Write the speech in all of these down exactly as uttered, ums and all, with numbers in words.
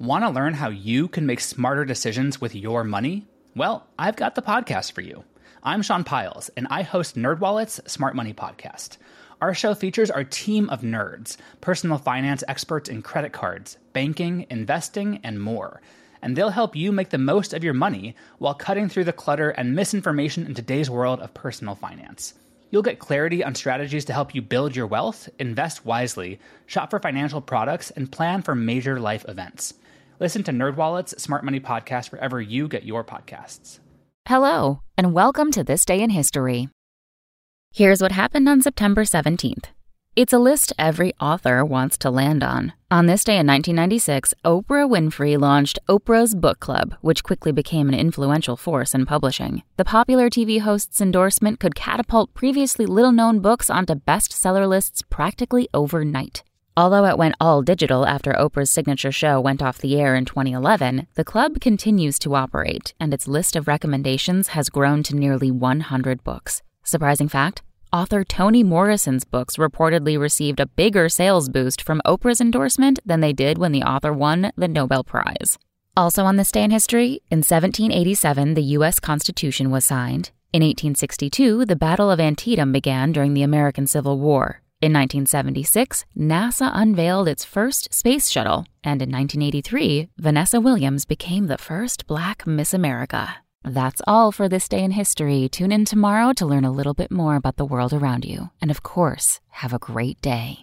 Want to learn how you can make smarter decisions with your money? Well, I've got the podcast for you. I'm Sean Pyles, and I host NerdWallet's Smart Money Podcast. Our show features our team of nerds, personal finance experts in credit cards, banking, investing, and more. And they'll help you make the most of your money while cutting through the clutter and misinformation in today's world of personal finance. You'll get clarity on strategies to help you build your wealth, invest wisely, shop for financial products, and plan for major life events. Listen to NerdWallet's Smart Money Podcast wherever you get your podcasts. Hello, and welcome to This Day in History. Here's what happened on September seventeenth. It's a list every author wants to land on. On this day in nineteen ninety-six, Oprah Winfrey launched Oprah's Book Club, which quickly became an influential force in publishing. The popular T V host's endorsement could catapult previously little-known books onto bestseller lists practically overnight. Although it went all digital after Oprah's signature show went off the air in twenty eleven, the club continues to operate, and its list of recommendations has grown to nearly one hundred books. Surprising fact? Author Toni Morrison's books reportedly received a bigger sales boost from Oprah's endorsement than they did when the author won the Nobel Prize. Also on this day in history, in seventeen eighty-seven, the U S Constitution was signed. In eighteen sixty-two, the Battle of Antietam began during the American Civil War. In nineteen seventy-six, NASA unveiled its first space shuttle, and in nineteen eighty-three, Vanessa Williams became the first Black Miss America. That's all for This Day in History. Tune in tomorrow to learn a little bit more about the world around you. And of course, have a great day.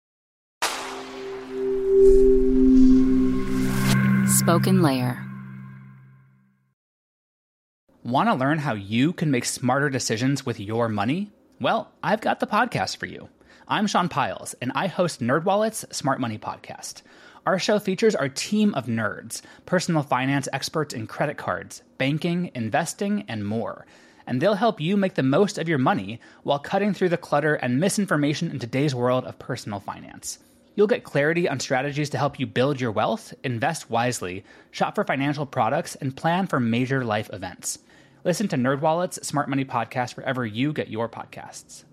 Spoken Layer. Want to learn how you can make smarter decisions with your money? Well, I've got the podcast for you. I'm Sean Pyles, and I host NerdWallet's Smart Money Podcast. Our show features our team of nerds, personal finance experts in credit cards, banking, investing, and more. And they'll help you make the most of your money while cutting through the clutter and misinformation in today's world of personal finance. You'll get clarity on strategies to help you build your wealth, invest wisely, shop for financial products, and plan for major life events. Listen to NerdWallet's Smart Money Podcast wherever you get your podcasts.